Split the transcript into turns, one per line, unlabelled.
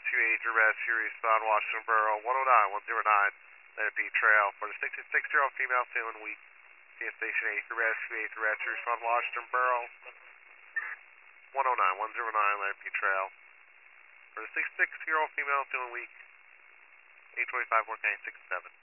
rescue, Asia Rescue, respond Washington Borough, 109, 109, let it be trail for the 66-year-old female feeling weak. CN Station, Asia Rescue, respond Washington Borough, 109, 109, let it be trail for the 66-year-old female feeling weak. 825, 410, 67.